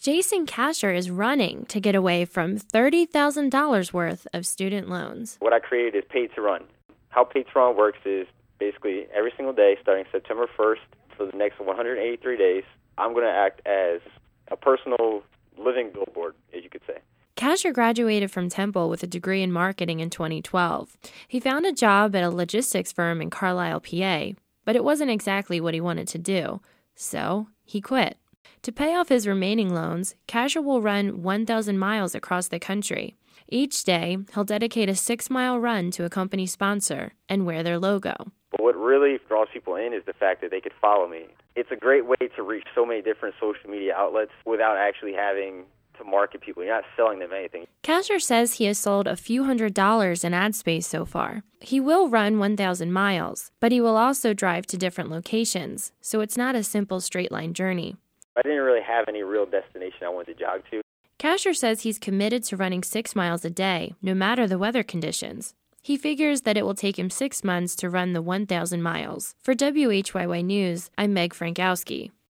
Jason Casher is running to get away from $30,000 worth of student loans. What I created is Paid to Run. How Paid to Run works is basically every single day, starting September 1st for the next 183 days, I'm going to act as a personal living billboard, as you could say. Casher graduated from Temple with a degree in marketing in 2012. He found a job at a logistics firm in Carlisle, PA, but it wasn't exactly what he wanted to do, so he quit. To pay off his remaining loans, Casher will run 1,000 miles across the country. Each day, he'll dedicate a 6-mile run to a company sponsor and wear their logo. But what really draws people in is the fact that they could follow me. It's a great way to reach so many different social media outlets without actually having to market people. You're not selling them anything. Casher says he has sold a few $100s in ad space so far. He will run 1,000 miles, but he will also drive to different locations, so it's not a simple straight-line journey. I didn't really have any real destination I wanted to jog to. Casher says he's committed to running 6 miles a day, no matter the weather conditions. He figures that it will take him 6 months to run the 1,000 miles. For WHYY News, I'm Meg Frankowski.